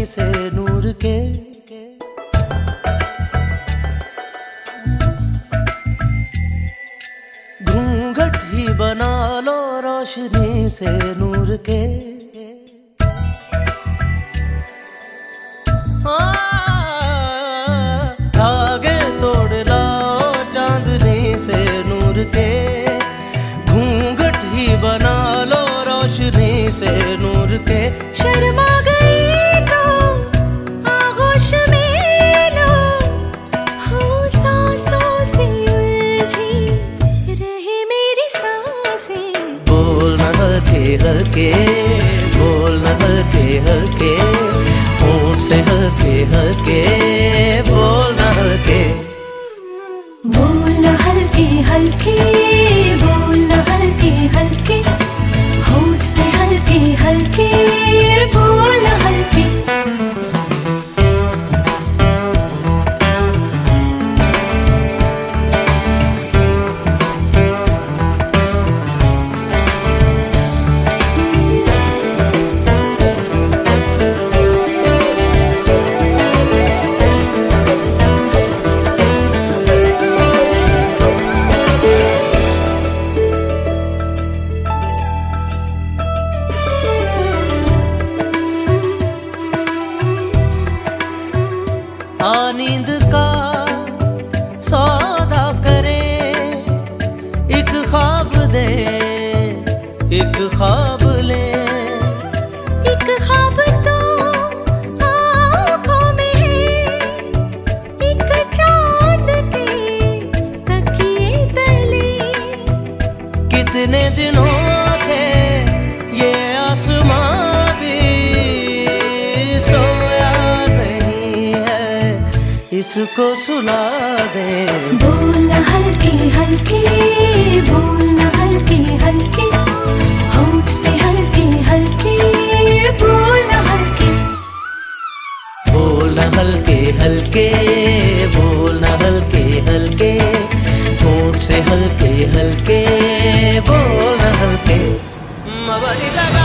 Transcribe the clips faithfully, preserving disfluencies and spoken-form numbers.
से नूर के। घूंघट ही बना लो रोशनी से नूर के। धागे तोड़ लाओ चांदनी से नूर के। घूंघट ही बना लो रोशनी से नूर के। शर्मा गई तो आगोश में लो, हो सांसों से उलझी रहे मेरी सांसें। बोल न हल्के हल्के, बोल न हल्के हल्के, होंठ से हल्के हल्के, बोल न हल्के। बोल न हल्के हल्के, बोल न हल्के हल्के, होंठ से हल्के हल्के, बोल न हल्के। आ नींद का सौदा करे, एक ख्वाब दे एक ख्वाब ले। एक ख्वाब तो आँखों में है, एक चांद के तकिए तले। कितने दिनों से ये आसमां भी सोया नहीं है, इसको सुला दे। बोल न हल्के हल्के, बोल न हल्के हल्के, होंठ से हल्के हल्के, बोल न हल्के। बोल न हल्के हल्के, बोल न हल्के हल्के, होंठ से हल्के हल्के, बोल न हल्के। मबरी लगा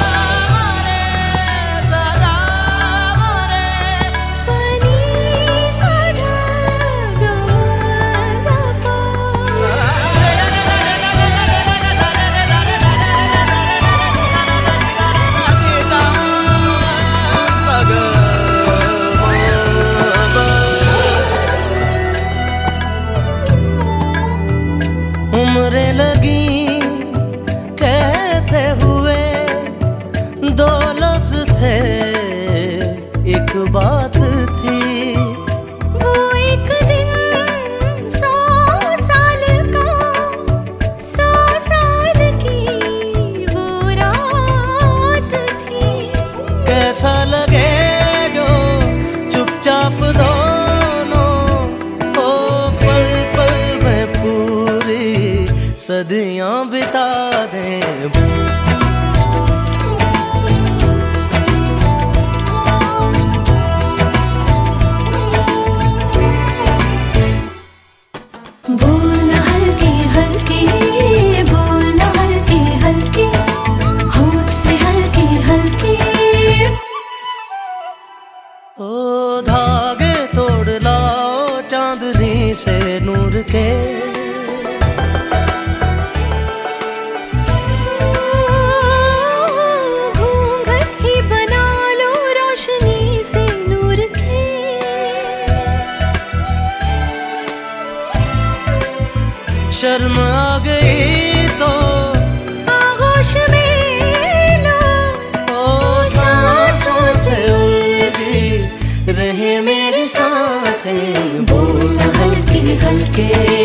उम्रें लगी कहते हुए, दो लफ्ज थे एक बात थी। वो एक दिन सौ साल का, सौ साल की वो रात थी। कैसा लगे जो चुपचाप दोनों ओ पल पल में पूरी सदियां बिता दें। बोल न हल्के हल्के, बोल न हल्के हल्के, होंठ से हल्के हल्के। ओ धागे तोड़ लाओ चांदनी से नूर के। घूंघट ही बना लो रोशनी से नूर के। शर्म आ गई तो आगोश में लो, ओ सांसों से उलझी रहे मेरी सांसें। बोल न हल्के हल्के,